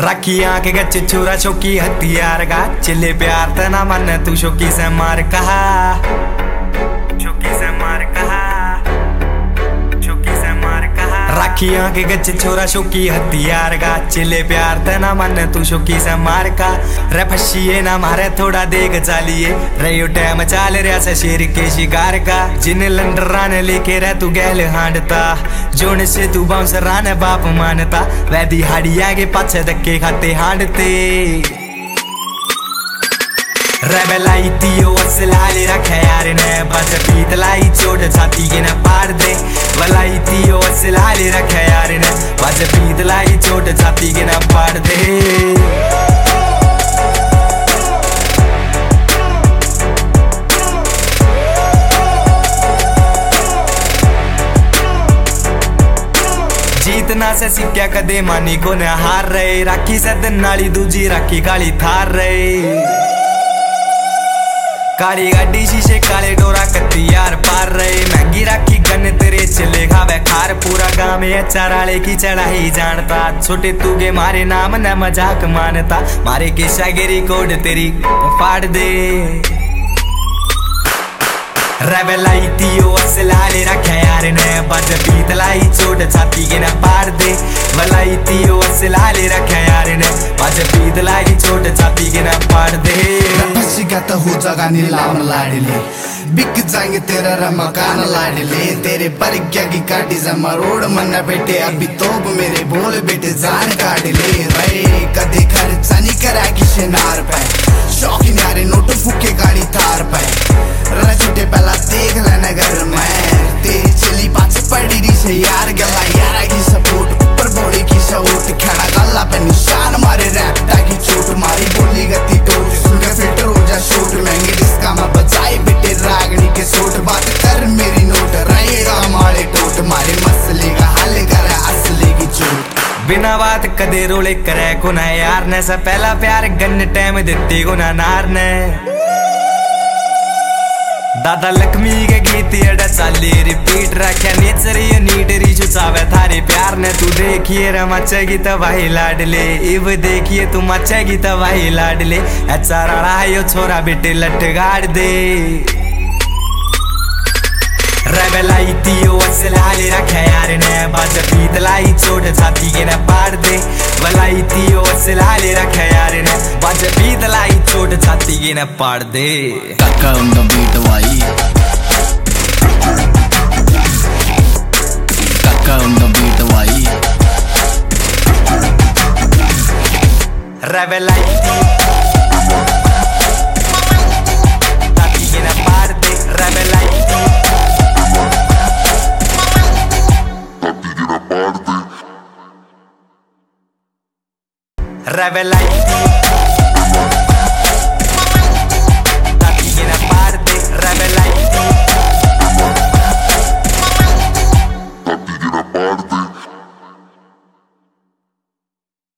राखी आंख गच छोरा शौकी हथियार का चिल्ले प्यार तना मन तू शौकी से मार कहा राखी आंख गच छोरा शौकी हथियार का चिल्ले प्यार तना मन तू शौकी से मार का रे फसिए ना मारे थोड़ा देख चालिए रही टाइम चाल रहा से शेर के शिकार का जिन लंडरा ने लेके रह तू गैल हांडता जोन से तू बाउंसरा ने बाप मानता वह दिहाड़िया के पाछे धक्के खाते हांडते रेबेलाई तीओ असलाले रखे यार ने बस पीतलाई चोट छाती के न पार दे वलाई तीओ असलाले रखे यार ने बस पीतलाई चोट छाती के न पार दे जीतना से सिक्का कदे मानी को न हार रहे राखी से दिन नाली दूजी राखी काली थार रहे काली गाड़ी शीशे काले डोरा कत्ती यार पार रहे महंगी राखी गन तेरे चले खावे खार पूरा गांव में चाराले की चढ़ाई जानता छोटे तू के मारे नाम न मजाक मानता मारे के शागिरी कोड तेरी फाड़ दे रेबेलाई तीओ असलाले रखे यार ने बज पीतलाई चोट छाती के न पार दे वलाई तीओ असलाले रखे यार ने बज पीतलाई चोट छाती के न पार दे तो हो जगह नीलाम लाडले बिक जाएंगे तेरा रमकान लाडले तेरे पर क्या की काटी जमा रोड मन्ना बेटे अभी तो मेरे बोल बेटे जान काट ले रे कदे खर्चा नहीं करा किसे नार पे शौकीन यारे नोट फूके गाड़ी थार पे रा छोटे पहला देख लेना घर में तेरी चली पास पड़ी री से यार गला यारा की सपोर्ट ऊपर बॉडी की सपोर्ट खड़ा गला पे निशान मारे रैप्टा की चोट मारी बोली गति टोट सुनकर फिल्टर हो जा शूट महंगी डिस्का में बचाई बेटे रागनी के सोट बात कर मेरी नोट रहेगा हमारे टोट मारे मसले का हल कर असली की चोट बिना बात कदे रोले करे को ना यार ने सा पहला प्यार गन टाइम देती को ना नार ने दादा लक्ष्मी के गीत एडा चाली रिपीट रखे नेचर ये नीट रीचू चावे थारे प्यार ने तू देखिए रे मचेगी तबाही लाडले इव देखिए तू मचेगी तबाही लाडले अच्छा रड़ा यो छोरा बेटे लट गाड़ दे रेबेलाई तीओ असलाले रखे यार ने बज पीतलाई चोट छाती के न पार दे वलाई तीओ असलाले रखे यार ने बज पीतलाई चोट छाती के न पार दे काका उनका बीट वाई काका उनका बीट वाई रेबेलाई छाती के न पार दे रेबेलाई Revelai